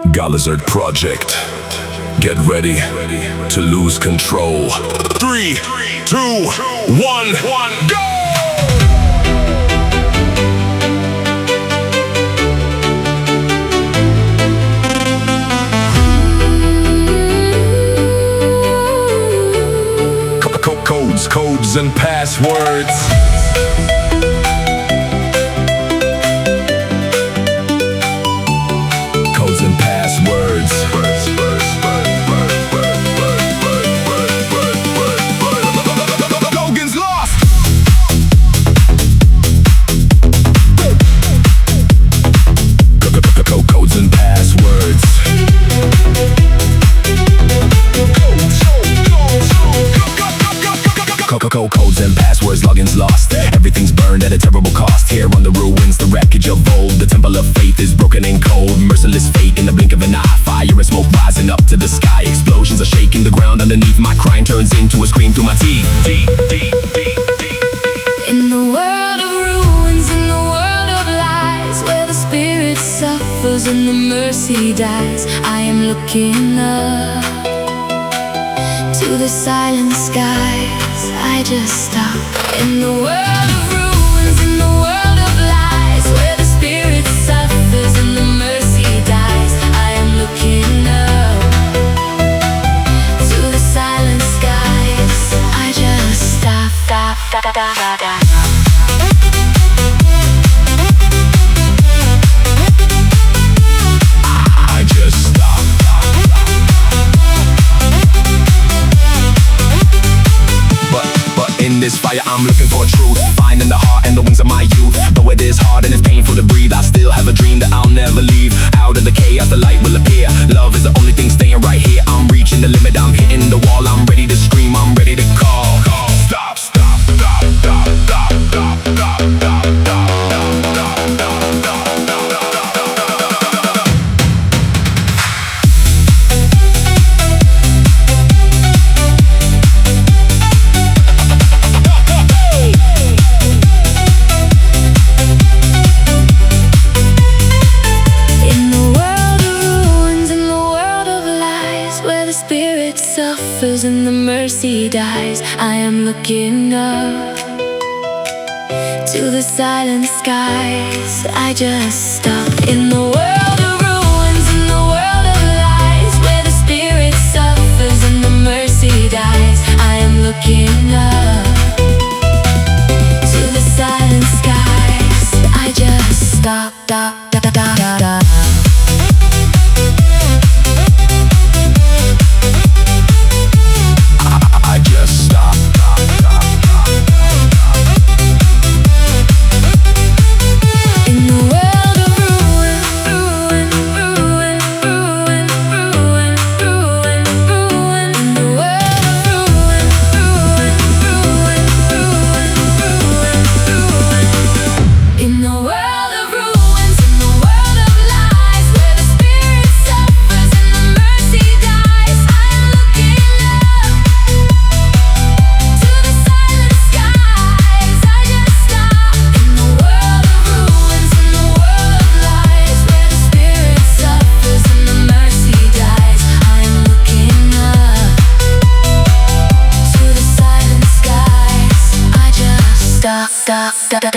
Galazard Project. Get ready to lose control. 3, 2, 1, go! Codes and passwords. Codes and passwords. Logan's lost. Codes and passwords. Codes and passwords, logins lost. Everything's burned at a terrible cost. Here on the ruins, the wreckage of old. The temple of faith is broken and cold. Merciless fate in the blink of an eye. Fire and smoke rising up to the sky. Explosions are shaking the ground underneath. My crying turns into a scream through my teeth. In the world of ruins, in the world of lies, where the spirit suffers and the mercy dies, I am looking up to the silent skies. I just stop. In the world of ruins, in the world of lies, where the spirit suffers and the mercy dies, I am looking up to the silent skies. I just stop. I just stop. But in this fire I'm looking for truth, finding the heart and the wings of my youth. Though it is hard and it's painful to breathe, I still have a dream that I'll never leave. Out of the chaos the light will appear. Love is the only thing staying right here. I'm reaching the limit, I'm hitting the wall. I'm ready to scream, I'm ready to call. Stop, stop, stop, stop, stop, stop, stop, stop, stop. Suffers and the mercy dies, I am looking up to the silent skies. I just stop. In the world of ruins, in the world of lies, where the spirit suffers and the mercy dies, I am looking up to the silent skies. I just stop. Stop.